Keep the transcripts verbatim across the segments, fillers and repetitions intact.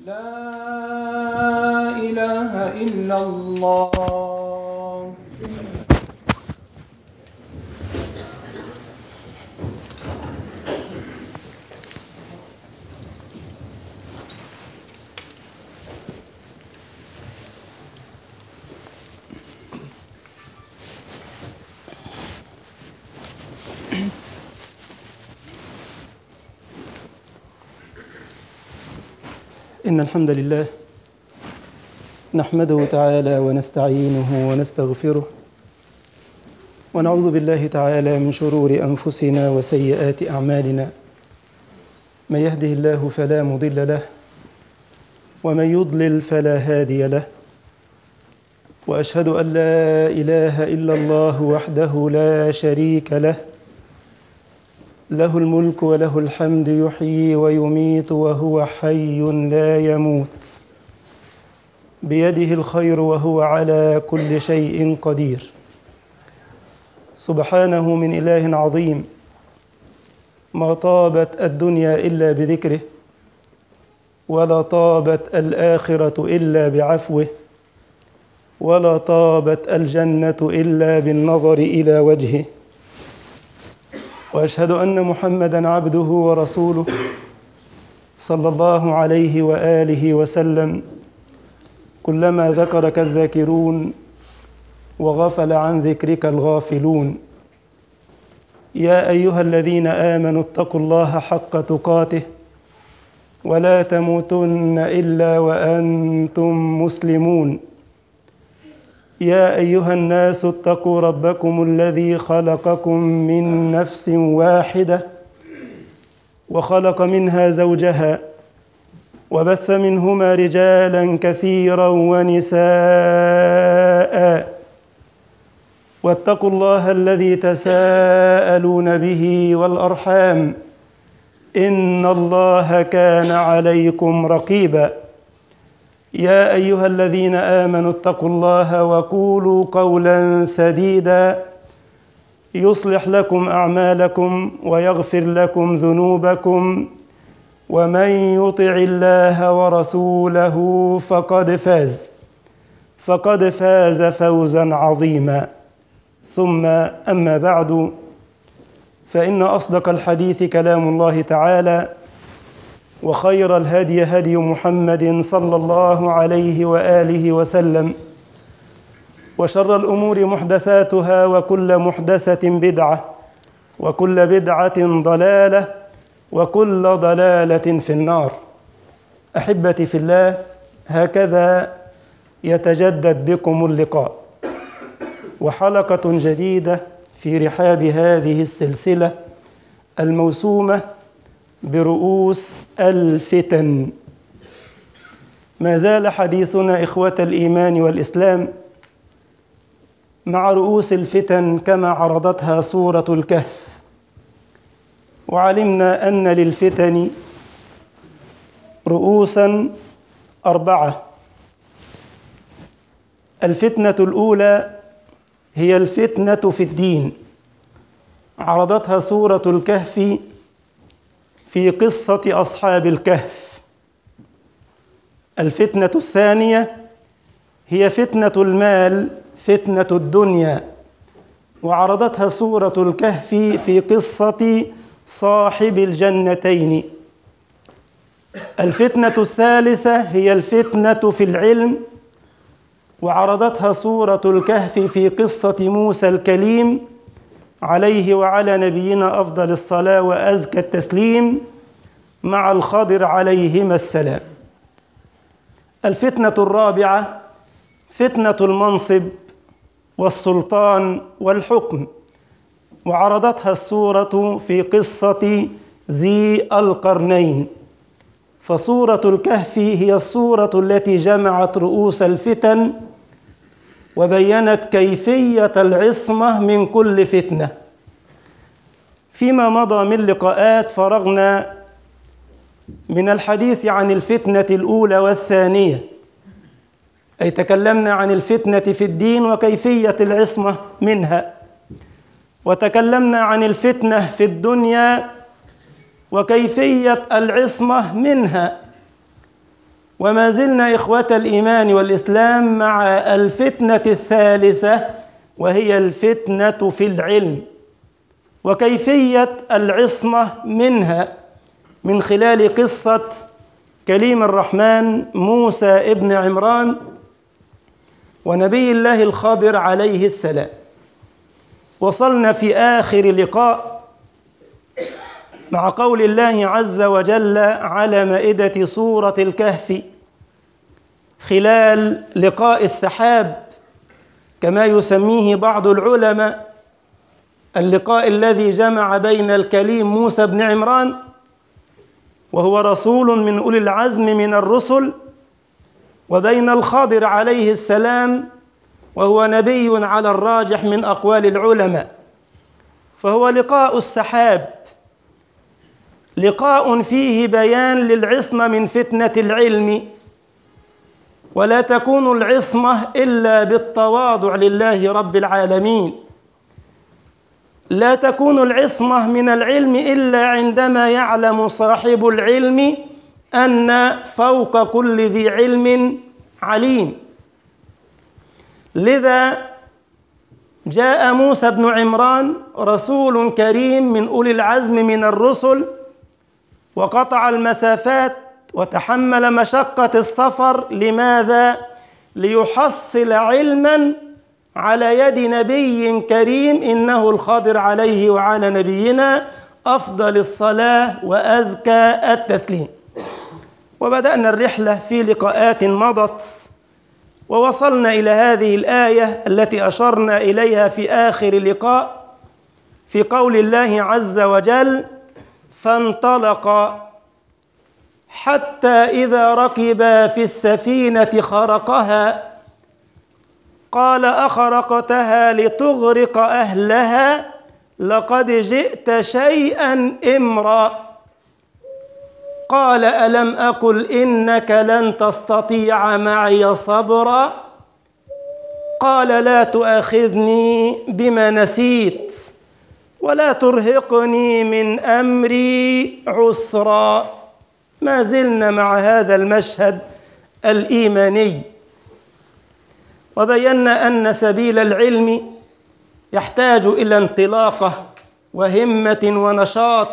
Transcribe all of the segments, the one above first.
لا إله إلا الله. إن الحمد لله نحمده تعالى ونستعينه ونستغفره ونعوذ بالله تعالى من شرور أنفسنا وسيئات أعمالنا. من يهده الله فلا مضل له ومن يضلل فلا هادي له، وأشهد أن لا إله إلا الله وحده لا شريك له، له الملك وله الحمد يحيي ويميت وهو حي لا يموت، بيده الخير وهو على كل شيء قدير. سبحانه من إله عظيم، ما طابت الدنيا إلا بذكره، ولا طابت الآخرة إلا بعفوه، ولا طابت الجنة إلا بالنظر إلى وجهه. وأشهد أن محمدًا عبده ورسوله صلى الله عليه وآله وسلم. كلما ذكرك الذاكرون وغفل عن ذكرك الغافلون. يا أيها الذين آمنوا اتقوا الله حق تقاته ولا تموتن إلا وأنتم مسلمون. يا أيها الناس اتقوا ربكم الذي خلقكم من نفس واحدة وخلق منها زوجها وبث منهما رجالا كثيرا ونساء، واتقوا الله الذي تساءلون به والأرحام، إن الله كان عليكم رقيبا. يا أيها الذين آمنوا اتقوا الله وقولوا قولا سديدا يصلح لكم أعمالكم ويغفر لكم ذنوبكم، ومن يطع الله ورسوله فقد فاز فقد فاز فوزا عظيما. ثم أما بعد، فإن أصدق الحديث كلام الله تعالى، وخير الهدي هدي محمد صلى الله عليه وآله وسلم، وشر الأمور محدثاتها، وكل محدثة بدعة، وكل بدعة ضلالة، وكل ضلالة في النار. أحبتي في الله، هكذا يتجدد بكم اللقاء، وحلقة جديدة في رحاب هذه السلسلة الموسومة برؤوس الفتن. ما زال حديثنا إخوة الإيمان والإسلام مع رؤوس الفتن كما عرضتها سورة الكهف. وعلمنا أن للفتن رؤوسا أربعة. الفتنة الأولى هي الفتنة في الدين، عرضتها سورة الكهف في قصة أصحاب الكهف. الفتنة الثانية هي فتنة المال، فتنة الدنيا، وعرضتها سورة الكهف في قصة صاحب الجنتين. الفتنة الثالثة هي الفتنة في العلم، وعرضتها سورة الكهف في قصة موسى الكليم عليه وعلى نبينا أفضل الصلاة وأزكى التسليم مع الخضر عليهما السلام. الفتنة الرابعة فتنة المنصب والسلطان والحكم، وعرضتها السورة في قصة ذي القرنين. فسورة الكهف هي السورة التي جمعت رؤوس الفتن وبينت كيفية العصمة من كل فتنة. فيما مضى من لقاءات فرغنا من الحديث عن الفتنة الأولى والثانية، أي تكلمنا عن الفتنة في الدين وكيفية العصمة منها، وتكلمنا عن الفتنة في الدنيا وكيفية العصمة منها. وما زلنا إخوة الإيمان والإسلام مع الفتنة الثالثة، وهي الفتنة في العلم وكيفية العصمة منها من خلال قصة كليم الرحمن موسى ابن عمران ونبي الله الخضر عليه السلام. وصلنا في آخر لقاء مع قول الله عز وجل على مائدة سورة الكهف خلال لقاء السحاب كما يسميه بعض العلماء، اللقاء الذي جمع بين الكليم موسى بن عمران وهو رسول من أولي العزم من الرسل، وبين الخضر عليه السلام وهو نبي على الراجح من أقوال العلماء. فهو لقاء السحاب، لقاء فيه بيان للعصمة من فتنة العلم، ولا تكون العصمة إلا بالتواضع لله رب العالمين. لا تكون العصمة من العلم إلا عندما يعلم صاحب العلم أن فوق كل ذي علم عليم. لذا جاء موسى بن عمران رسول كريم من أولي العزم من الرسل، وقطع المسافات وتحمل مشقة السفر. لماذا؟ ليحصل علما على يد نبي كريم إنه الخضر عليه وعلى نبينا أفضل الصلاة وأزكى التسليم. وبدأنا الرحلة في لقاءات مضت، ووصلنا إلى هذه الآية التي أشرنا إليها في آخر لقاء في قول الله عز وجل: فانطلقا حتى إذا ركبا في السفينة خرقها قال أخرقتها لتغرق أهلها لقد جئت شيئا إمرا قال ألم أقل إنك لن تستطيع معي صبرا قال لا تؤاخذني بما نسيت ولا ترهقني من أمري عسرا. ما زلنا مع هذا المشهد الإيماني، وبينا أن سبيل العلم يحتاج إلى انطلاقة وهمة ونشاط،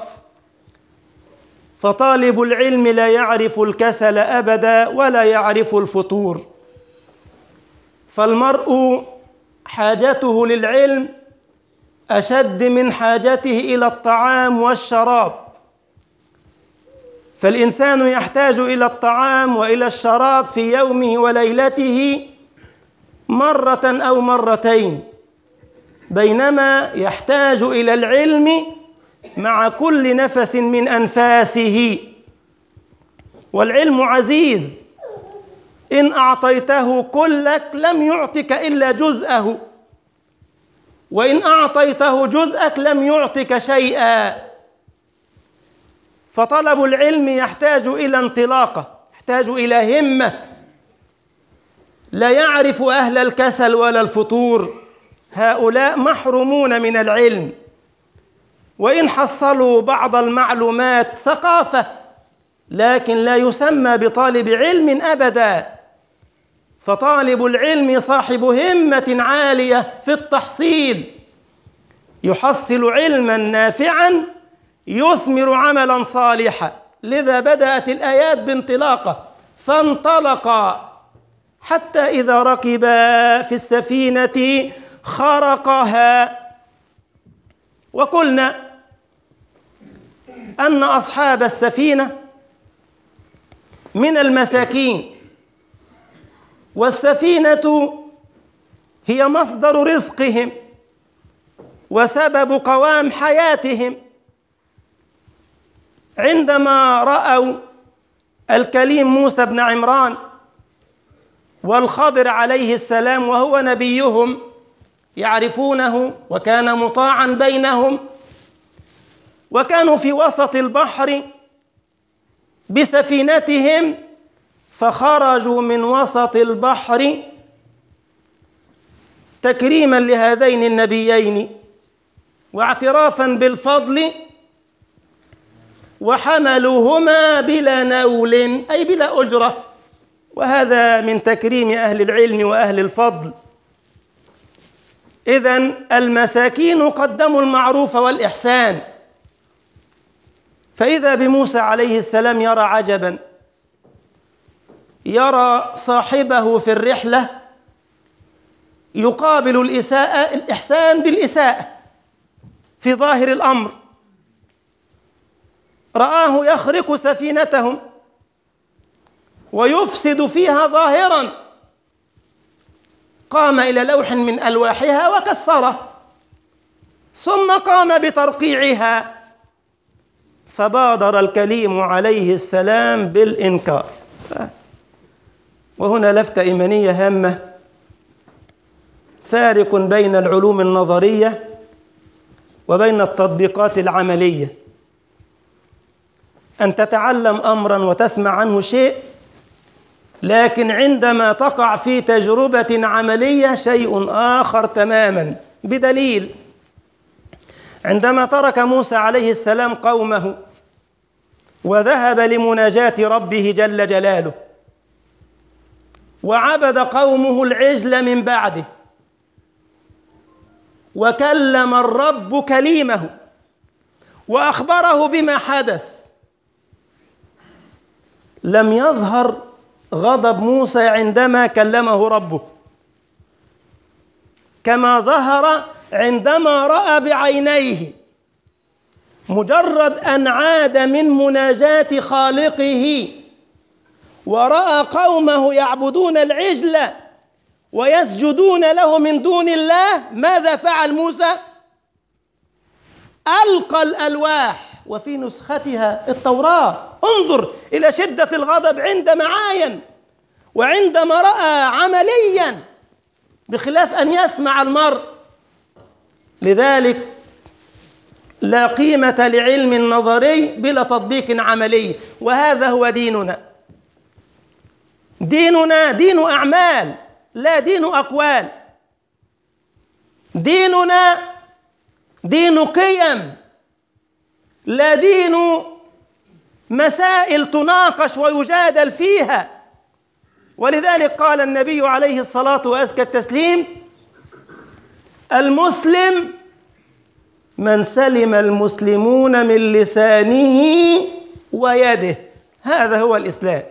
فطالب العلم لا يعرف الكسل أبدا ولا يعرف الفتور، فالمرء حاجته للعلم أشد من حاجته إلى الطعام والشراب. فالإنسان يحتاج إلى الطعام وإلى الشراب في يومه وليلته مرة أو مرتين، بينما يحتاج إلى العلم مع كل نفس من أنفاسه. والعلم عزيز، إن أعطيته كلك لم يعطك إلا جزءه، وإن أعطيته جزءك لم يعطك شيئا. فطلب العلم يحتاج إلى انطلاقة، يحتاج إلى همة. لا يعرف أهل الكسل ولا الفتور، هؤلاء محرومون من العلم، وإن حصلوا بعض المعلومات ثقافة، لكن لا يسمى بطالب علم أبدا. فطالب العلم صاحب همة عالية في التحصيل، يحصل علما نافعا يثمر عملا صالحا. لذا بدأت الآيات بانطلاقة: فانطلقا حتى إذا ركبا في السفينة خرقها. وقلنا أن أصحاب السفينة من المساكين، والسفينة هي مصدر رزقهم وسبب قوام حياتهم. عندما رأوا الكليم موسى بن عمران والخضر عليه السلام وهو نبيهم يعرفونه، وكان مطاعا بينهم، وكانوا في وسط البحر بسفينتهم، فخرجوا من وسط البحر تكريما لهذين النبيين واعترافا بالفضل، وحملوهما بلا نول أي بلا أجرة، وهذا من تكريم أهل العلم وأهل الفضل. إذن المساكين قدموا المعروف والإحسان. فإذا بموسى عليه السلام يرى عجبا، يرى صاحبه في الرحلة يقابل الإساءة الإحسان بالإساءة في ظاهر الأمر، رآه يخرق سفينتهم ويفسد فيها ظاهرا، قام إلى لوح من ألواحها وكسره، ثم قام بترقيعها، فبادر الكليم عليه السلام بالإنكار. وهنا لفتة إيمانية هامة، فارق بين العلوم النظرية وبين التطبيقات العملية. أن تتعلم أمرا وتسمع عنه شيء، لكن عندما تقع في تجربة عملية شيء آخر تماما. بدليل، عندما ترك موسى عليه السلام قومه وذهب لمناجاة ربه جل جلاله، وعبد قومه العجل من بعده، وكلم الرب كليمه وأخبره بما حدث، لم يظهر غضب موسى عندما كلمه ربه كما ظهر عندما رأى بعينيه. مجرد أن عاد من مناجاة خالقه ورأى قومه يعبدون العجل ويسجدون له من دون الله، ماذا فعل موسى؟ ألقى الألواح وفي نسختها التوراة. انظر إلى شدة الغضب عندما عاين وعندما رأى عمليا، بخلاف أن يسمع المرء. لذلك لا قيمة لعلم نظري بلا تطبيق عملي، وهذا هو ديننا. ديننا دين أعمال لا دين أقوال. ديننا دين قيم لا دين مسائل تناقش ويجادل فيها. ولذلك قال النبي عليه الصلاة وأزكى التسليم: المسلم من سلم المسلمون من لسانه ويده. هذا هو الإسلام.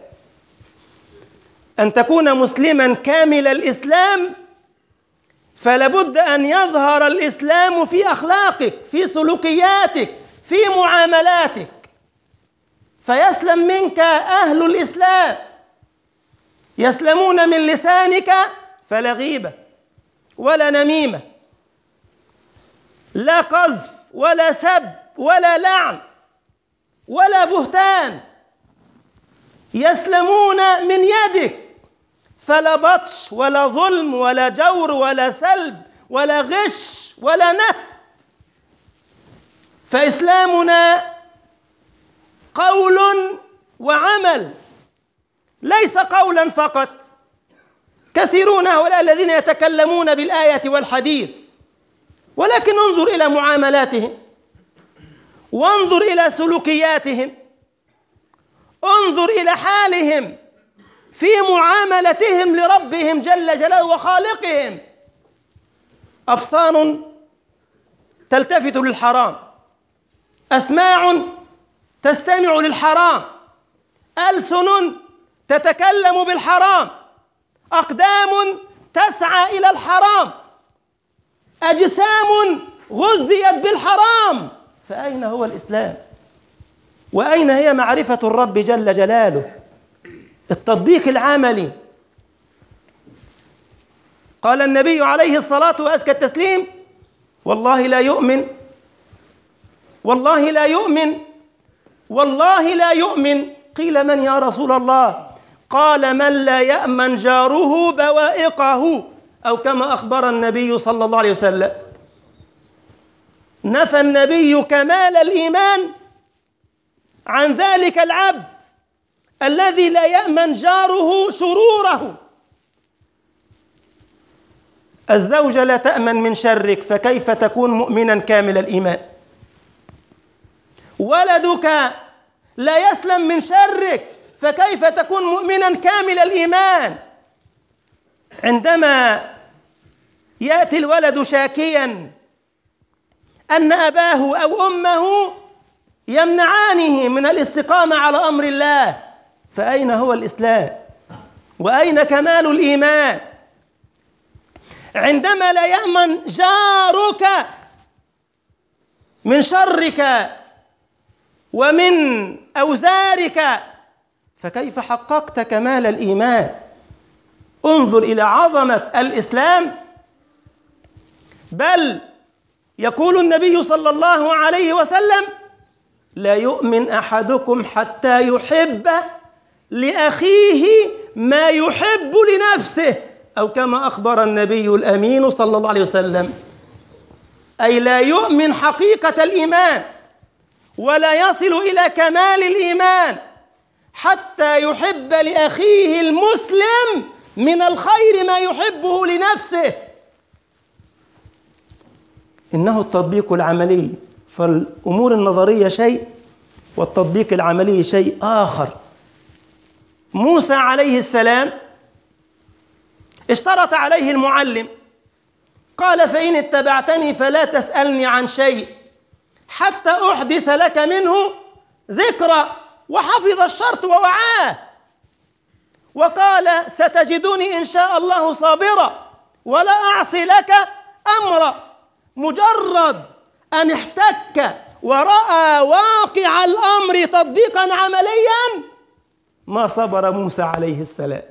أن تكون مسلما كامل الإسلام، فلابد أن يظهر الإسلام في أخلاقك، في سلوكياتك، في معاملاتك، فيسلم منك أهل الإسلام. يسلمون من لسانك فلا غيبة ولا نميمة، لا قذف ولا سب ولا لعن ولا بهتان. يسلمون من يدك فلا بطش ولا ظلم ولا جور ولا سلب ولا غش ولا نهب. فإسلامنا قول وعمل، ليس قولا فقط. كثيرون هؤلاء الذين يتكلمون بالآية والحديث، ولكن انظر إلى معاملاتهم، وانظر إلى سلوكياتهم، انظر إلى حالهم في معاملتهم لربهم جل جلاله وخالقهم. أبصار تلتفت للحرام، أسماع تستمع للحرام، ألسن تتكلم بالحرام، أقدام تسعى إلى الحرام، أجسام غذيت بالحرام. فأين هو الإسلام؟ وأين هي معرفة الرب جل جلاله؟ التطبيق العملي. قال النبي عليه الصلاة وأزكى التسليم: والله لا يؤمن، والله لا يؤمن، والله لا يؤمن. قيل: من يا رسول الله؟ قال: من لا يأمن جاره بوائقه، أو كما أخبر النبي صلى الله عليه وسلم. نفى النبي كمال الإيمان عن ذلك العبد الذي لا يأمن جاره شروره. الزوجة لا تأمن من شرك، فكيف تكون مؤمنا كامل الإيمان؟ ولدك لا يسلم من شرك، فكيف تكون مؤمنا كامل الإيمان عندما يأتي الولد شاكيا أن أباه أو أمه يمنعانه من الاستقامة على أمر الله؟ فأين هو الإسلام؟ وأين كمال الإيمان؟ عندما لا يأمن جارك من شرك ومن أوزارك، فكيف حققت كمال الإيمان؟ انظر إلى عظمة الإسلام. بل يقول النبي صلى الله عليه وسلم: لا يؤمن أحدكم حتى يحب لأخيه ما يحب لنفسه، أو كما أخبر النبي الأمين صلى الله عليه وسلم. أي لا يؤمن حقيقة الإيمان ولا يصل إلى كمال الإيمان حتى يحب لأخيه المسلم من الخير ما يحبه لنفسه. إنه التطبيق العملي، فالأمور النظرية شيء والتطبيق العملي شيء آخر. موسى عليه السلام اشترط عليه المعلم، قال: فإن اتبعتني فلا تسألني عن شيء حتى أحدث لك منه ذكرى، وحفظ الشرط ووعاه، وقال: ستجدني إن شاء الله صابرا ولا أعصي لك أمرا. مجرد أن احتك ورأى واقع الأمر تطبيقا عمليا ما صبر موسى عليه السلام،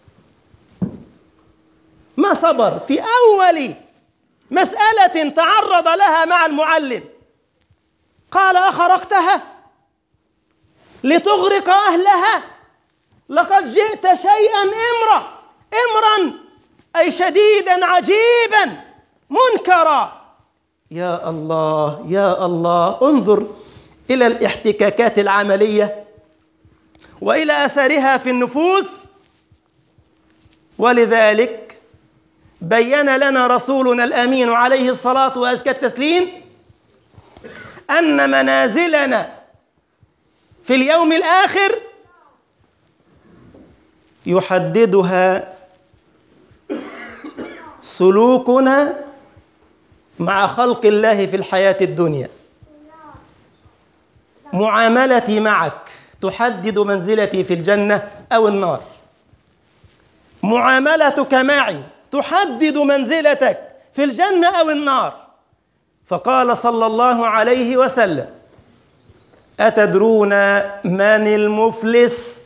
ما صبر في أول مسألة تعرض لها مع المعلم. قال: أخرقتها لتغرق أهلها؟ لقد جئت شيئا إمرا. إمرا أي شديدا عجيبا منكرا. يا الله يا الله، انظر إلى الاحتكاكات العملية وإلى أثرها في النفوس. ولذلك بين لنا رسولنا الأمين عليه الصلاة وأزكى التسليم أن منازلنا في اليوم الآخر يحددها سلوكنا مع خلق الله في الحياة الدنيا. معاملتي معك تحدد منزلتي في الجنة أو النار. معاملتك معي تحدد منزلتك في الجنة أو النار. فقال صلى الله عليه وسلم: أتدرون من المفلس؟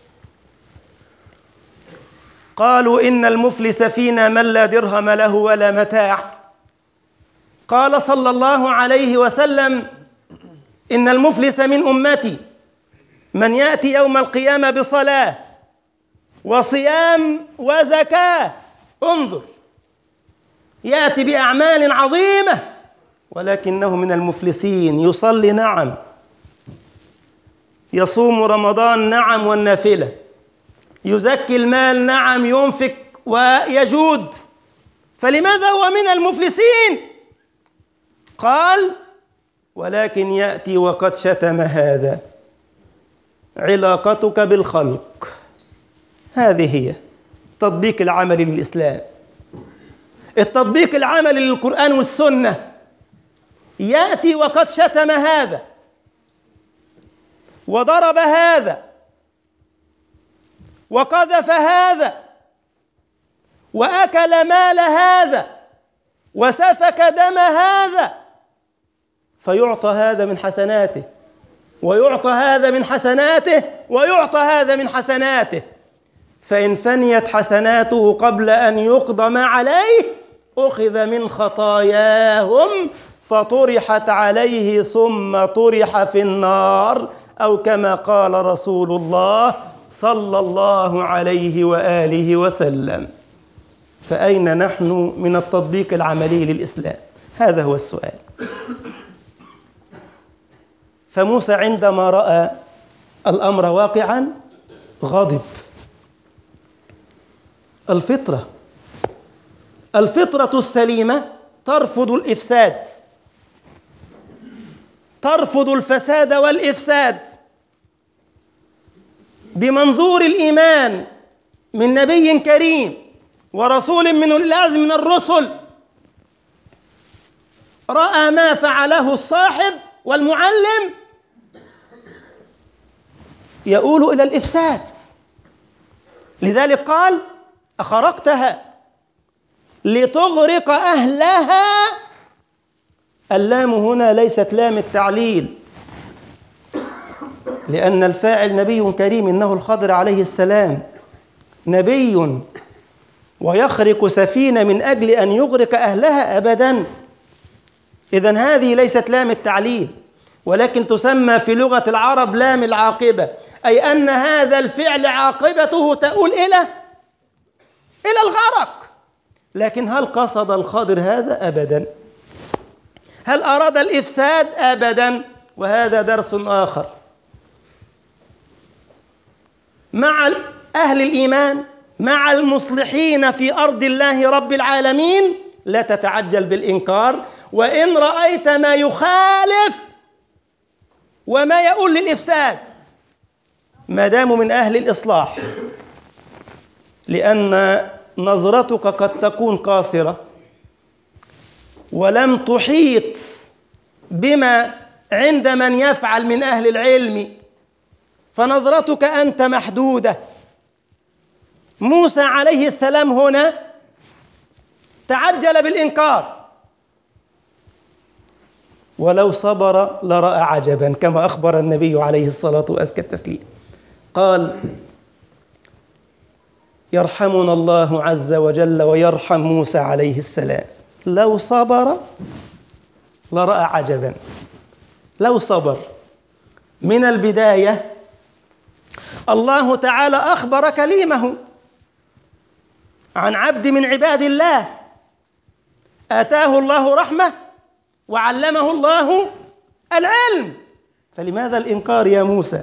قالوا: إن المفلس فينا من لا درهم له ولا متاع. قال صلى الله عليه وسلم: إن المفلس من أمتي من يأتي يوم القيامة بصلاة وصيام وزكاة. انظر، يأتي بأعمال عظيمة ولكنه من المفلسين. يصلي نعم، يصوم رمضان نعم والنافلة، يزكي المال نعم، ينفق ويجود، فلماذا هو من المفلسين؟ قال: ولكن يأتي وقد شتم هذا. علاقتك بالخلق، هذه هي التطبيق العملي للإسلام، التطبيق العملي للقرآن والسنة. يأتي وقد شتم هذا وضرب هذا وقذف هذا وأكل مال هذا وسفك دم هذا، فيعطى هذا من حسناته ويعطى هذا من حسناته ويعطى هذا من حسناته. فإن فنيت حسناته قبل أن يقضى ما عليه أخذ من خطاياهم فطرحت عليه ثم طرح في النار، أو كما قال رسول الله صلى الله عليه وآله وسلم. فأين نحن من التطبيق العملي للإسلام؟ هذا هو السؤال. فموسى عندما رأى الأمر واقعا غضب. الفطرة الفطرة السليمة ترفض الإفساد، ترفض الفساد والإفساد. بمنظور الإيمان من نبي كريم ورسول من أولي العزم من الرسل، رأى ما فعله الصاحب والمعلم يؤول إلى الإفساد، لذلك قال: أخرقتها لتغرق أهلها. اللام هنا ليست لام التعليل، لأن الفاعل نبي كريم، إنه الخضر عليه السلام نبي ويخرق سفينة من أجل أن يغرق أهلها أبدا. إذن هذه ليست لام التعليل، ولكن تسمى في لغة العرب لام العاقبة، أي أن هذا الفعل عاقبته تؤول إلى إلى الغرق. لكن هل قصد الخضر هذا؟ أبدا. هل أراد الإفساد؟ أبدا. وهذا درس آخر مع أهل الإيمان، مع المصلحين في أرض الله رب العالمين: لا تتعجل بالإنكار، وإن رأيت ما يخالف وما يؤول للإفساد ما داموا من أهل الإصلاح، لأن نظرتك قد تكون قاصرة ولم تحيط بما عند من يفعل من أهل العلم، فنظرتك أنت محدودة. موسى عليه السلام هنا تعجل بالإنكار، ولو صبر لرأى عجبا، كما أخبر النبي عليه الصلاة وأزكى التسليم، قال: يرحمنا الله عز وجل ويرحم موسى عليه السلام، لو صبر لرأى عجبا. لو صبر. من البداية الله تعالى أخبر كليمه عن عبد من عباد الله آتاه الله رحمة وعلمه الله العلم، فلماذا الإنكار يا موسى؟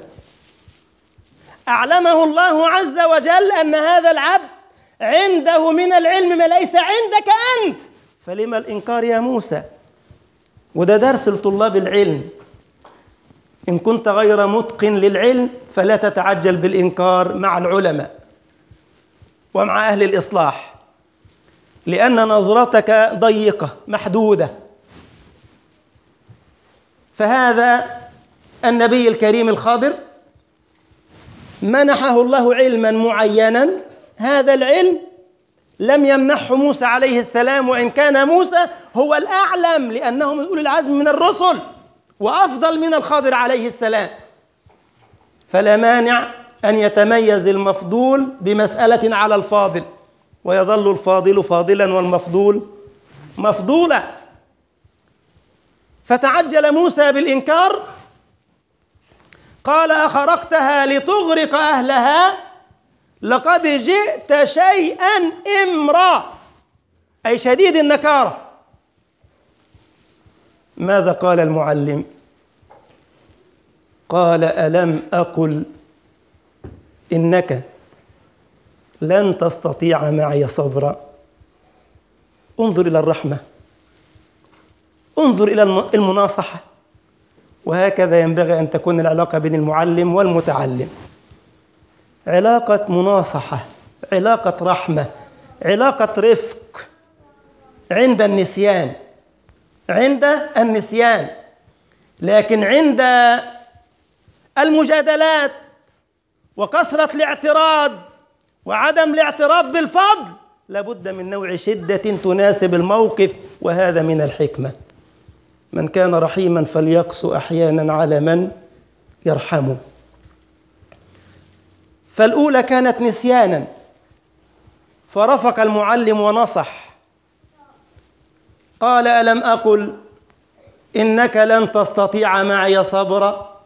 أعلمه الله عز وجل أن هذا العبد عنده من العلم ما ليس عندك أنت، فلما الإنكار يا موسى؟ وده درس لطلاب العلم: إن كنت غير متقن للعلم فلا تتعجل بالإنكار مع العلماء ومع أهل الإصلاح، لأن نظرتك ضيقة محدودة. فهذا النبي الكريم الخضر منحه الله علما معينا، هذا العلم لم يمنحه موسى عليه السلام، وإن كان موسى هو الأعلم لأنه من أولي العزم من الرسل وأفضل من الخضر عليه السلام، فلا مانع أن يتميز المفضول بمسألة على الفاضل، ويظل الفاضل فاضلا والمفضول مفضولا. فتعجل موسى بالإنكار، قال: أخرقتها لتغرق أهلها لقد جئت شيئا إمرا، أي شديد النكارة. ماذا قال المعلم؟ قال: ألم أقل إنك لن تستطيع معي صبرا. انظر إلى الرحمة، انظر إلى المناصحة. وهكذا ينبغي أن تكون العلاقة بين المعلم والمتعلم، علاقة مناصحة، علاقة رحمة، علاقة رفق عند النسيان، عند النسيان. لكن عند المجادلات وكثرة الاعتراض وعدم الاعتراف بالفضل لابد من نوع شدة تناسب الموقف، وهذا من الحكمة. من كان رحيما فليقسو أحيانا على من يرحمه. فالأولى كانت نسيانا، فرفق المعلم ونصح، قال: ألم أقل إنك لن تستطيع معي صبرا.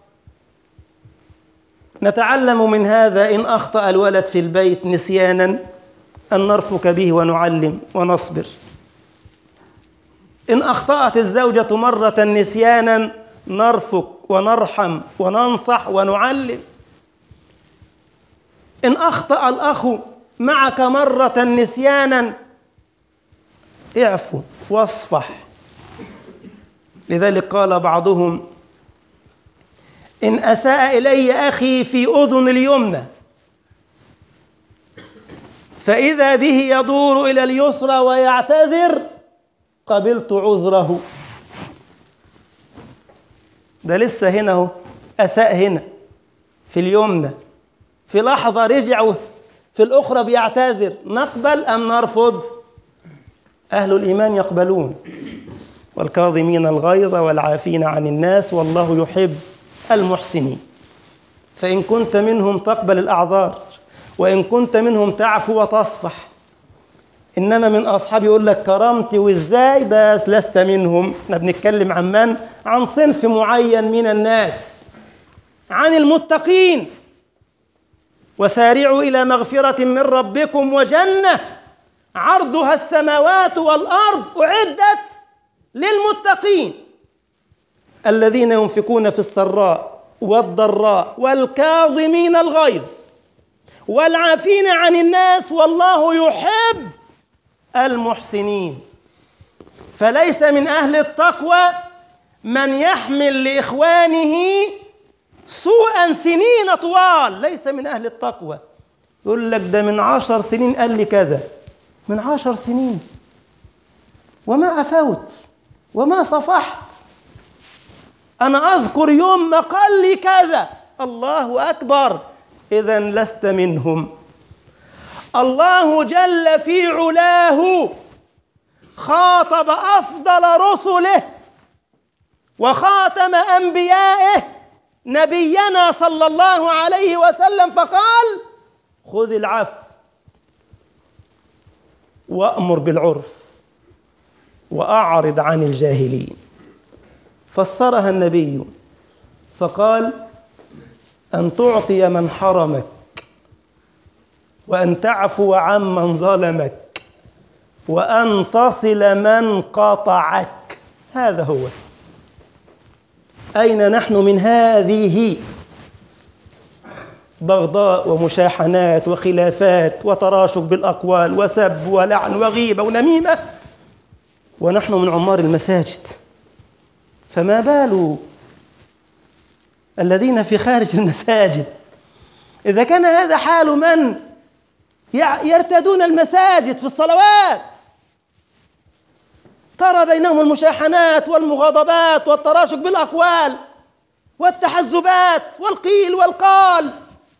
نتعلم من هذا إن أخطأ الولد في البيت نسيانا أن نرفق به ونعلم ونصبر. إن أخطأت الزوجة مرة نسيانا نرفق ونرحم وننصح ونعلم. إن أخطأ الأخ معك مرة نسيانا اعفو واصفح. لذلك قال بعضهم: إن أساء إلي أخي في أذن اليمنى فإذا به يدور إلى اليسرى ويعتذر قبلت عذره. ده لسه هنا هو أساء هنا في اليمنى، في لحظة رجع في الأخرى بيعتذر، نقبل أم نرفض؟ أهل الإيمان يقبلون، والكاظمين الغيظ والعافين عن الناس والله يحب المحسنين. فإن كنت منهم تقبل الأعذار، وإن كنت منهم تعفو وتصفح. إنما من أصحابي يقول لك كرامتي وإزاي، بس لست منهم. احنا بنتكلم عن من؟ عن صنف معين من الناس، عن المتقين. وسارعوا إلى مغفرة من ربكم وجنة عرضها السماوات والأرض أعدت للمتقين الذين ينفقون في السراء والضراء والكاظمين الغيظ والعافين عن الناس والله يحب المحسنين. فليس من أهل التقوى من يحمل لإخوانه سوءا سنين طوال، ليس من أهل التقوى. يقول لك ده من عشر سنين قال لي كذا، من عشر سنين وما عفوت وما صفحت، أنا أذكر يوم ما قال لي كذا. الله أكبر، إذن لست منهم. الله جل في علاه خاطب أفضل رسله وخاتم أنبيائه نبينا صلى الله عليه وسلم فقال خذ العفو وأمر بالعرف وأعرض عن الجاهلين. فسرها النبي فقال أن تعطي من حرمك، وأن تعفو عمن ظلمك، وأن تصل من قطعك. هذا هو. أين نحن من هذه؟ بغضاء ومشاحنات وخلافات وتراشق بالأقوال وسب ولعن وغيبة ونميمة، ونحن من عمار المساجد. فما بال الذين في خارج المساجد؟ إذا كان هذا حال من يرتدون المساجد في الصلوات، ترى بينهم المشاحنات والمغاضبات والتراشق بالأقوال والتحزبات والقيل والقال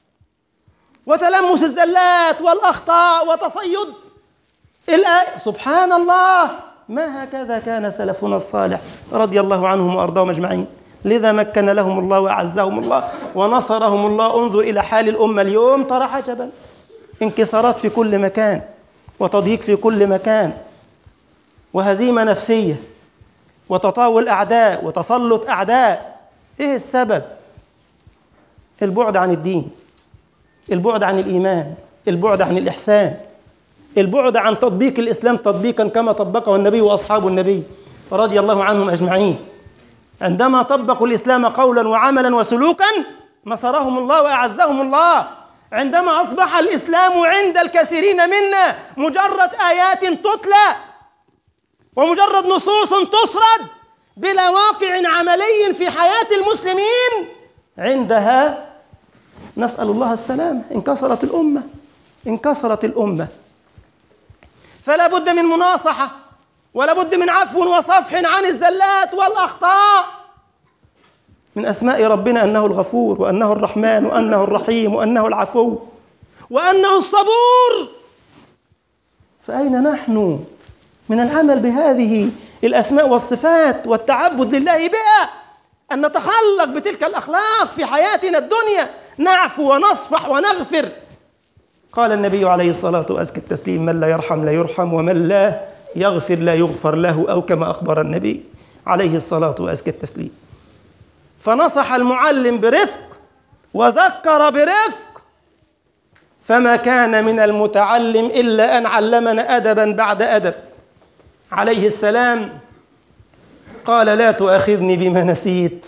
وتلمس الزلات والأخطاء وتصيد الآية. سبحان الله، ما هكذا كان سلفنا الصالح رضي الله عنهم وأرضاهم أجمعين. لذا مكن لهم الله وأعزهم الله ونصرهم الله. انظر إلى حال الأمة اليوم، ترى عجبا، انكسارات في كل مكان وتضييق في كل مكان وهزيمة نفسية وتطاول أعداء وتسلط أعداء. إيه السبب؟ البعد عن الدين، البعد عن الإيمان، البعد عن الإحسان، البعد عن تطبيق الإسلام تطبيقا كما طبقه النبي وأصحاب النبي رضي الله عنهم أجمعين. عندما طبقوا الإسلام قولا وعملا وسلوكا نصرهم الله وأعزهم الله. عندما أصبح الإسلام عند الكثيرين منا مجرد آيات تتلى ومجرد نصوص تسرد بلا واقع عملي في حياة المسلمين، عندها نسأل الله السلام انكسرت الأمة، انكسرت الأمة. فلا بد من مناصحة، ولا بد من عفو وصفح عن الزلات والأخطاء. من أسماء ربنا أنه الغفور، وأنه الرحمن، وأنه الرحيم، وأنه العفو، وأنه الصبور. فأين نحن من العمل بهذه الأسماء والصفات والتعبد لله بها؟ أن نتخلق بتلك الأخلاق في حياتنا الدنيا، نعفو ونصفح ونغفر. قال النبي عليه الصلاة وأزكى التسليم: من لا يرحم لا يرحم، ومن لا يغفر لا يغفر له، أو كما أخبر النبي عليه الصلاة وأزكى التسليم. فنصح المعلم برفق وذكر برفق، فما كان من المتعلم إلا أن علمنا أدبا بعد أدب. عليه السلام قال: لا تؤاخذني بما نسيت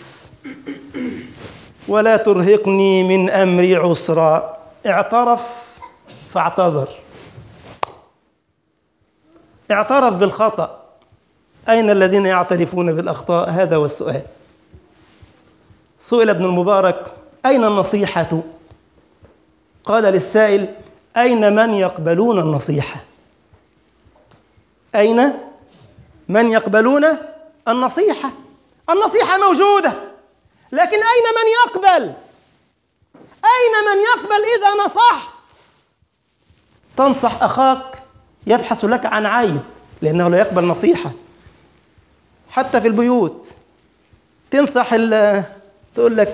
ولا ترهقني من أمري عسرا. اعترف فاعتذر، اعترف بالخطأ. أين الذين يعترفون بالأخطاء؟ هذا هو السؤال. سئل ابن المبارك: أين النصيحة؟ قال للسائل: أين من يقبلون النصيحة؟ أين من يقبلون النصيحة؟ النصيحة موجودة، لكن أين من يقبل؟ أين من يقبل إذا نصحت؟ تنصح أخاك يبحث لك عن عيب لأنه لا يقبل نصيحة. حتى في البيوت تنصح تقول لك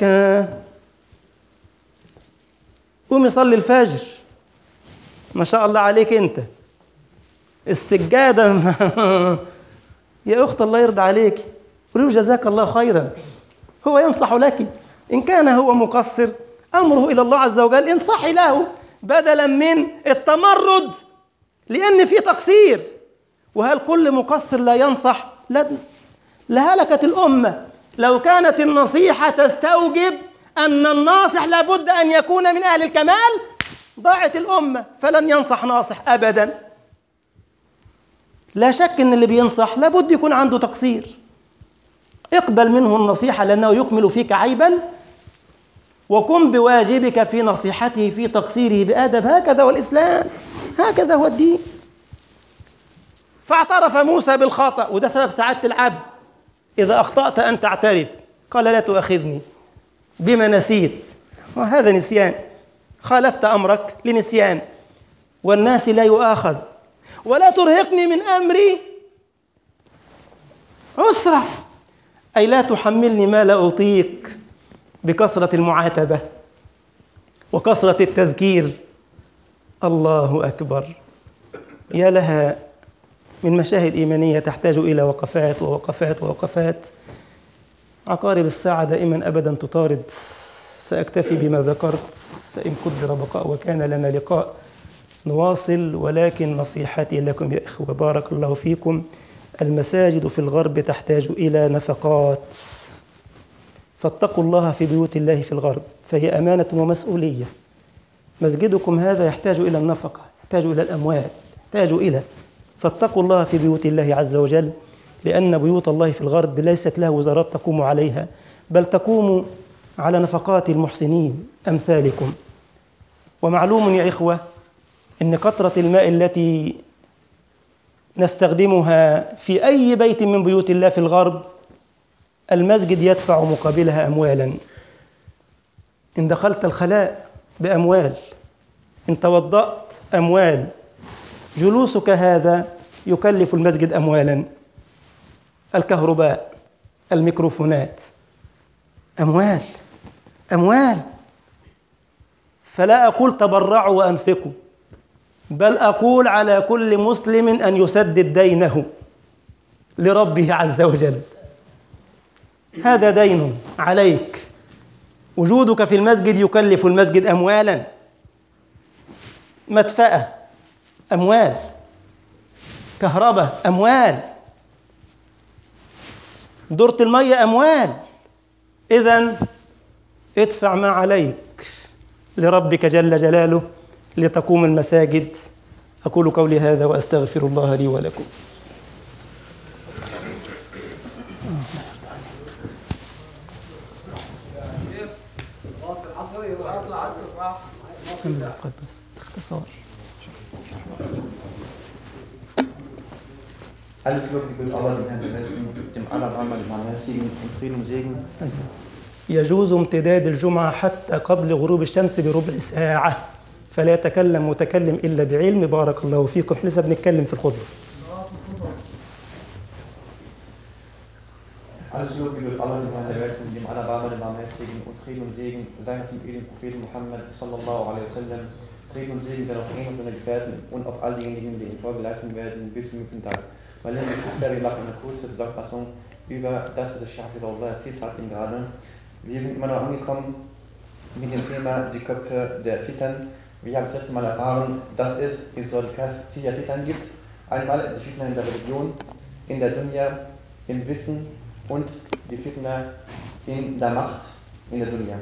قوم يصلي الفجر، ما شاء الله عليك أنت السجادة يا أخت الله يرضى عليك، قولوا جزاك الله خيرا. هو ينصح لك، إن كان هو مقصر أمره إلى الله عز وجل، انصحي له بدلا من التمرد لأن في تقصير. وهل كل مقصر لا ينصح؟ لا، لهلكت الأمة لو كانت النصيحة تستوجب أن الناصح لابد أن يكون من أهل الكمال، ضاعت الأمة، فلن ينصح ناصح أبدا. لا شك أن اللي بينصح لابد يكون عنده تقصير، اقبل منه النصيحة لأنه يكمل فيك عيبا، وقم بواجبك في نصيحته في تقصيره بأدب. هكذا هو الإسلام، هكذا هو الدين. فاعترف موسى بالخطأ، وده سبب سعادة العبد، إذا أخطأت أن تعترف. قال لا تؤاخذني بما نسيت، وهذا نسيان، خالفت أمرك لنسيان، والناس لا يؤاخذ. ولا ترهقني من أمري عسرة، أي لا تحملني ما لا أطيق بكثرة المعاتبة وكثرة التذكير. الله أكبر، يا لها من مشاهد إيمانية تحتاج إلى وقفات ووقفات ووقفات. عقارب الساعة دائما أبدا تطارد، فأكتفي بما ذكرت، فإن قدر بقاء وكان لنا لقاء نواصل. ولكن نصيحتي لكم يا إخوة، بارك الله فيكم، المساجد في الغرب تحتاج إلى نفقات، فاتقوا الله في بيوت الله في الغرب، فهي أمانة ومسؤولية. مسجدكم هذا يحتاج إلى النفقة، يحتاج إلى الأموال، يحتاج إلى، فاتقوا الله في بيوت الله عز وجل، لأن بيوت الله في الغرب ليست لها وزارات تقوم عليها، بل تقوم على نفقات المحسنين أمثالكم. ومعلوم يا إخوة إن قطرة الماء التي نستخدمها في أي بيت من بيوت الله في الغرب المسجد يدفع مقابلها أموالا. إن دخلت الخلاء بأموال، إن توضأت أموال، جلوسك هذا يكلف المسجد أموالا، الكهرباء، الميكروفونات، أموال أموال. فلا أقول تبرعوا وأنفقوا، بل أقول على كل مسلم أن يسدد دينه لربه عز وجل. هذا دين عليك، وجودك في المسجد يكلف المسجد أموالا، مدفأة أموال، كهرباء أموال، دورة المية أموال. إذن ادفع ما عليك لربك جل جلاله لتقوم المساجد. أقول قولي هذا وأستغفر الله لي ولكم. Alles Lob gebührt Allah, dem Herrn der Welten, dem Allerbarmer, dem Barmherzigen, und Frieden und Segen. يجوز امتداد الجمعة حتى قبل غروب الشمس بربع ساعة، فلا يتكلم متكلم إلا بعلم. بارك الله فيكم. احنا لسه بنتكلم في الخطبة. Alles Lob gebührt Allah, dem Herrn der Welten, dem Allerbarmer, dem Barmherzigen, und Frieden und Segen sei auf dem edlen Propheten Muhammad sallallahu alaihi wasallam. Frieden und Segen sei auf ihn und seine Gefährten und auf all diejenigen, die ihn Folge leisten werden bis zum jüngsten Tag. Meine lieben Geschwister, wir machen eine kurze Zusammenfassung über das, was der Scheich Allah erzählt hat ihm gerade. Wir sind immer noch angekommen mit dem Thema die Köpfe der Fitan. Wir haben das letzte Mal erfahren, dass es in Surah Al-Kahf vier Fitan gibt. Einmal die Fitna in der Religion, in der Dunya, im Wissen und die Fitna in der Macht in der Dunya.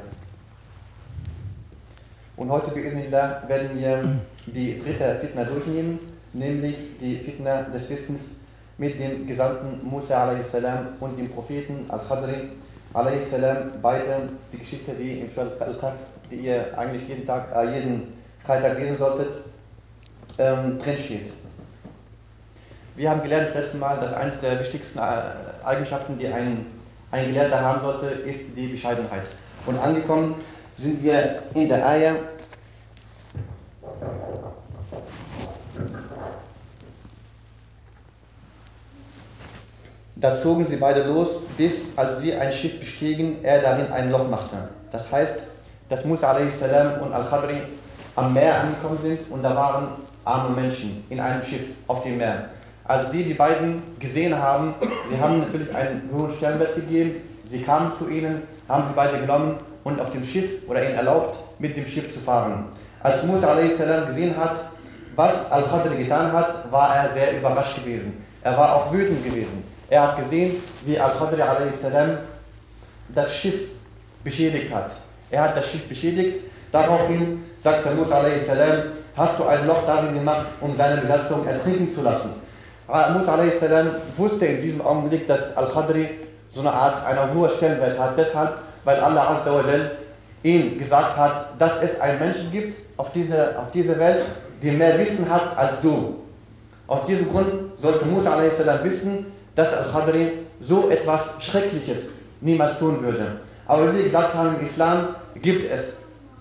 Und heute bi'idhnillah werden wir die dritte Fitna durchnehmen, nämlich die Fitna des Wissens mit dem Gesandten Musa a.s. und dem Propheten Al-Khadri a.s. Beide die Geschichte, die im Surah Al-Kahf, die ihr eigentlich jeden Tag, äh, jeden Freitag lesen solltet, ähm, drin steht. Wir haben gelernt das letzte Mal, dass eines der wichtigsten Eigenschaften, die ein, ein Gelehrter haben sollte, ist die Bescheidenheit. Und angekommen sind wir in der Ayah, da zogen sie beide los, bis als sie ein Schiff bestiegen, er darin ein Loch machte. Das heißt, dass Musa a s. und Al-Khadri am Meer angekommen sind und da waren arme Menschen in einem Schiff auf dem Meer. Als sie die beiden gesehen haben, sie haben natürlich einen hohen Stellenwert gegeben, sie kamen zu ihnen, haben sie beide genommen und auf dem Schiff oder ihnen erlaubt, mit dem Schiff zu fahren. Als Musa a s. gesehen hat, was Al-Khadri getan hat, war er sehr überrascht gewesen. Er war auch wütend gewesen. Er hat gesehen, wie Al-Khadri a s. das Schiff beschädigt hat. Er hat das Schiff beschädigt. Daraufhin sagte Musa a s. hast du ein Loch darin gemacht, um seine Besatzung ertrinken zu lassen. Musa a s. wusste in diesem Augenblick, dass Al-Khadri so eine Art einer hohen Stellenwert hat. Deshalb, weil Allah Azza wa Jal ihm gesagt hat, dass es einen Menschen gibt auf dieser, auf dieser Welt, der mehr Wissen hat als du. Aus diesem Grund sollte Musa a s. wissen, dass Al-Khadri so etwas Schreckliches niemals tun würde. Aber wie wir gesagt haben, im Islam gibt es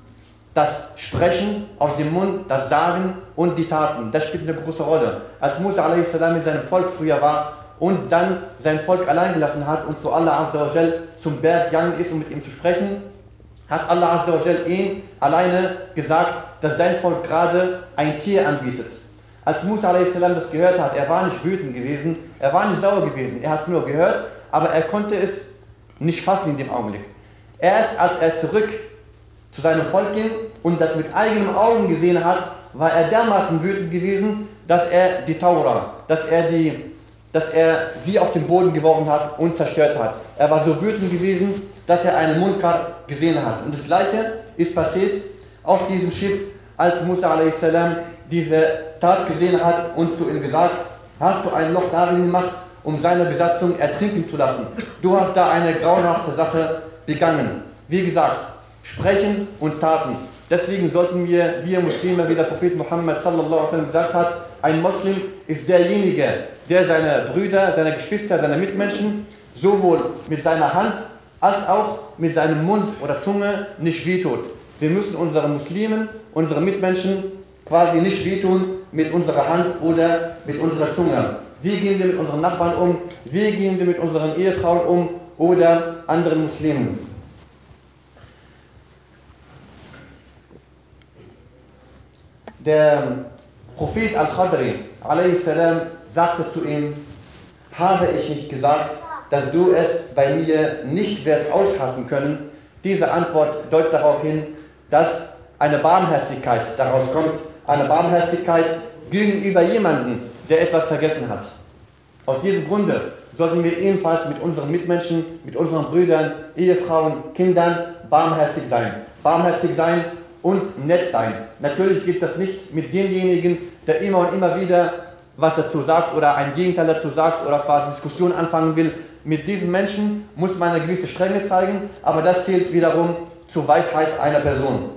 das Sprechen aus dem Mund, das Sagen und die Taten. Das spielt eine große Rolle. Als Musa a s. mit seinem Volk früher war und dann sein Volk allein gelassen hat und zu Allah Azza wa Jal zum Berg gegangen ist, um mit ihm zu sprechen, hat Allah Azza wa Jal ihm alleine gesagt, dass sein Volk gerade ein Tier anbietet. Als Musa a s. das gehört hat, er war nicht wütend gewesen, er war nicht sauer gewesen, er hat es nur gehört, aber er konnte es nicht fassen in dem Augenblick. Erst als er zurück zu seinem Volk ging und das mit eigenen Augen gesehen hat, war er dermaßen wütend gewesen, dass er die Taura, dass er, die, dass er sie auf den Boden geworfen hat und zerstört hat. Er war so wütend gewesen, dass er einen Munkar gesehen hat. Und das Gleiche ist passiert auf diesem Schiff, als Musa a s. diese Tat gesehen hat und zu ihm gesagt, hast du ein Loch darin gemacht, um seine Besatzung ertrinken zu lassen. Du hast da eine grauenhafte Sache begangen. Wie gesagt, Sprechen und Taten. Deswegen sollten wir, wir Muslime, wie der Prophet Muhammad sallallahu alaihi wasallam gesagt hat, ein Muslim ist derjenige, der seine Brüder, seine Geschwister, seine Mitmenschen sowohl mit seiner Hand als auch mit seinem Mund oder Zunge nicht wehtut. Wir müssen unseren Muslimen, unseren Mitmenschen quasi nicht wehtun mit unserer Hand oder mit unserer Zunge. Wie gehen wir mit unseren Nachbarn um? Wie gehen wir mit unseren Ehefrauen um oder anderen Muslimen? Der Prophet Al-Khadri a s. sagte zu ihm, habe ich nicht gesagt, dass du es bei mir nicht wirst aushalten können? Diese Antwort deutet darauf hin, dass eine Barmherzigkeit daraus kommt, eine Barmherzigkeit gegenüber jemandem, der etwas vergessen hat. Aus diesem Grunde sollten wir ebenfalls mit unseren Mitmenschen, mit unseren Brüdern, Ehefrauen, Kindern barmherzig sein. Barmherzig sein und nett sein. Natürlich geht das nicht mit demjenigen, der immer und immer wieder was dazu sagt oder ein Gegenteil dazu sagt oder quasi Diskussion anfangen will. Mit diesen Menschen muss man eine gewisse Strenge zeigen, aber das zählt wiederum zur Weisheit einer Person.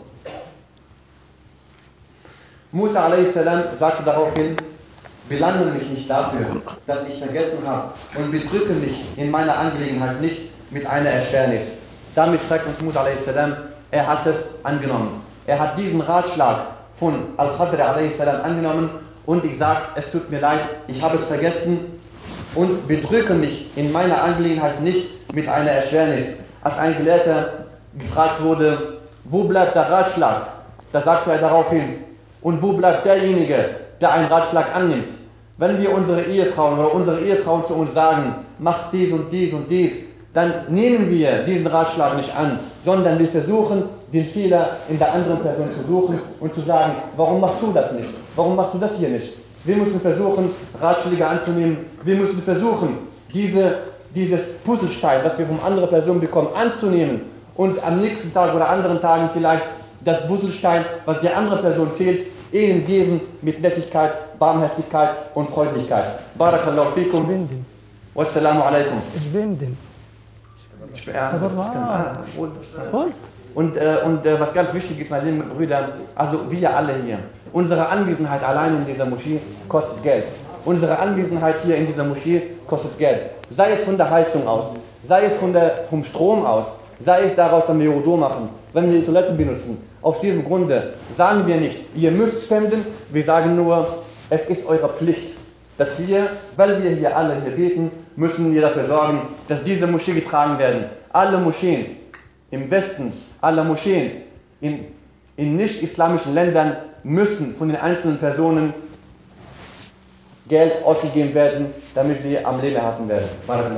Musa a s. sagte daraufhin, belange mich nicht dafür, dass ich vergessen habe und bedrücke mich in meiner Angelegenheit nicht mit einer Erschwernis. Damit zeigt uns Musa a s. er hat es angenommen. Er hat diesen Ratschlag von Al-Khadri a s. angenommen und ich sage, es tut mir leid, ich habe es vergessen und bedrücke mich in meiner Angelegenheit nicht mit einer Erschwernis. Als ein Gelehrter gefragt wurde, wo bleibt der Ratschlag? Da sagte er daraufhin, und wo bleibt derjenige, der einen Ratschlag annimmt? Wenn wir unsere Ehefrauen oder unsere Ehefrauen zu uns sagen, mach dies und dies und dies, dann nehmen wir diesen Ratschlag nicht an, sondern wir versuchen, den Fehler in der anderen Person zu suchen und zu sagen, warum machst du das nicht? Warum machst du das hier nicht? Wir müssen versuchen, Ratschläge anzunehmen. Wir müssen versuchen, diese, dieses Puzzlestein, das wir von anderer Person bekommen, anzunehmen und am nächsten Tag oder anderen Tagen vielleicht das Puzzlestein, was der anderen Person fehlt, ihnen geben mit Nettigkeit, Barmherzigkeit und Freundlichkeit. Barakallahu fikum. Wassalamu alaikum. Ich bin den. Ich bin, ja, قلت Und, äh, und äh, was ganz wichtig ist, meine lieben Brüder, also wir alle hier, unsere Anwesenheit allein in dieser Moschee kostet Geld. Unsere Anwesenheit hier in dieser Moschee kostet Geld. Sei es von der Heizung aus, sei es von der, vom Strom aus, sei es daraus, wenn wir Wudu machen, wenn wir die Toiletten benutzen. Aus diesem Grunde sagen wir nicht, ihr müsst spenden, wir sagen nur, es ist eure Pflicht, dass wir, weil wir hier alle hier beten, müssen wir dafür sorgen, dass diese Moschee getragen werden. Alle Moscheen im Westen, alle Moscheen in, in nicht-islamischen Ländern müssen von den einzelnen Personen Geld ausgegeben werden, damit sie am Leben erhalten werden.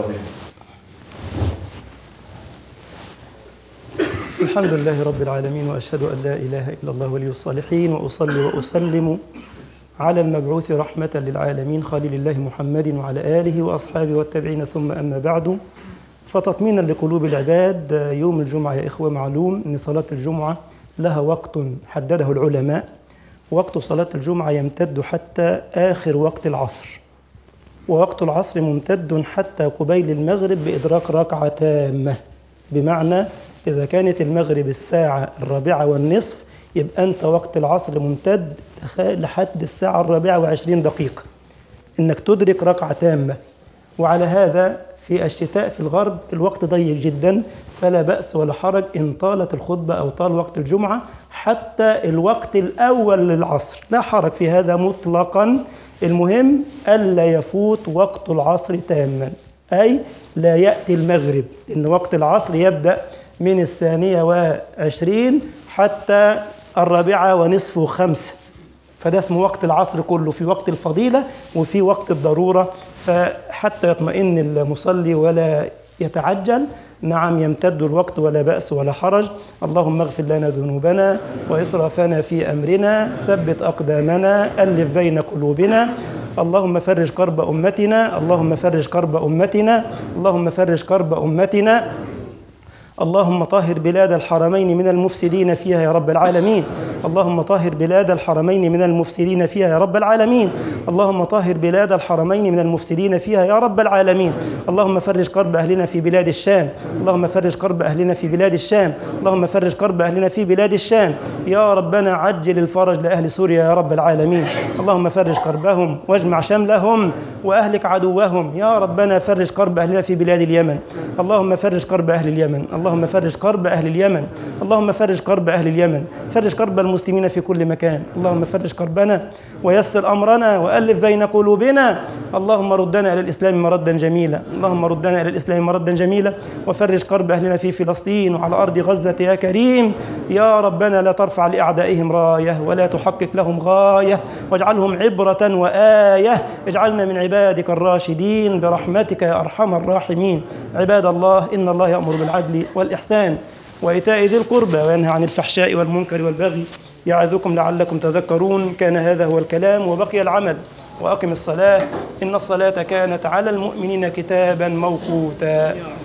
الحمد لله رب العالمين وأشهد أن لا إله إلا الله ولي الصالحين وأصلي وأسلم على المبعوث رحمة للعالمين خليل الله محمد وعلى آله وأصحابه والتابعين ثم أما بعد. فتطمينا لقلوب العباد، يوم الجمعة يا إخوة معلوم أن صلاة الجمعة لها وقت حدده العلماء. وقت صلاة الجمعة يمتد حتى آخر وقت العصر، ووقت العصر ممتد حتى قبيل المغرب بإدراك ركعة تامة. بمعنى إذا كانت المغرب الساعة الرابعة والنصف يبقى أنت وقت العصر ممتد لحد الساعة الرابعة وعشرين دقيقة إنك تدرك ركعة تامة. وعلى هذا في الشتاء في الغرب الوقت ضيق جدا، فلا بأس ولا حرج إن طالت الخطبة أو طال وقت الجمعة حتى الوقت الأول للعصر، لا حرج في هذا مطلقا. المهم ألا يفوت وقت العصر تاما، أي لا يأتي المغرب، إن وقت العصر يبدأ من الثانية وعشرين حتى الرابعة ونصف وخمسة، فده اسمه وقت العصر كله، في وقت الفضيلة وفي وقت الضرورة. فحتى يطمئن المصلي ولا يتعجل، نعم يمتد الوقت ولا بأس ولا حرج. اللهم اغفر لنا ذنوبنا وإسرافنا في أمرنا، ثبت أقدامنا، ألف بين قلوبنا. اللهم فرج كرب أمتنا، اللهم فرج كرب أمتنا، اللهم فرج كرب أمتنا. اللهم طهر بلاد الحرمين من المفسدين فيها يا رب العالمين. اللهم طهر بلاد الحرمين من المفسدين فيها يا رب العالمين. اللهم طهر بلاد الحرمين من المفسدين فيها يا رب العالمين. اللهم فرج كرب أهلنا في بلاد الشام، اللهم فرج كرب أهلنا في بلاد الشام، اللهم فرج كرب أهلنا في بلاد الشام. يا ربنا عجل الفرج لأهل سوريا يا رب العالمين. اللهم فرج كربهم واجمع شملهم وأهلك عدوهم. يا ربنا فرج كرب أهلنا في بلاد اليمن. اللهم فرج كرب أهل اليمن، اللهم فرج كرب أهل اليمن، اللهم فرج كرب أهل اليمن، فرج كرب المسلمين في كل مكان. اللهم فرج كربنا ويسر أمرنا وألف بين قلوبنا. اللهم ردنا إلى الإسلام مردا جميلا، اللهم ردنا إلى الإسلام مردا جميلا، وفرج كرب أهلنا في فلسطين وعلى أرض غزة يا كريم. يا ربنا لا ترفع لأعدائهم راية ولا تحقق لهم غاية، واجعلهم عبرة وآية. اجعلنا من عبادك الراشدين برحمتك يا أرحم الراحمين. عباد الله، إن الله يأمر بالعدل والإحسان وإيتاء ذي القربى وينهى عن الفحشاء والمنكر والبغي يعظكم لعلكم تذكرون. كان هذا هو الكلام وبقي العمل. وأقم الصلاة إن الصلاة كانت على المؤمنين كتابا موقوتا.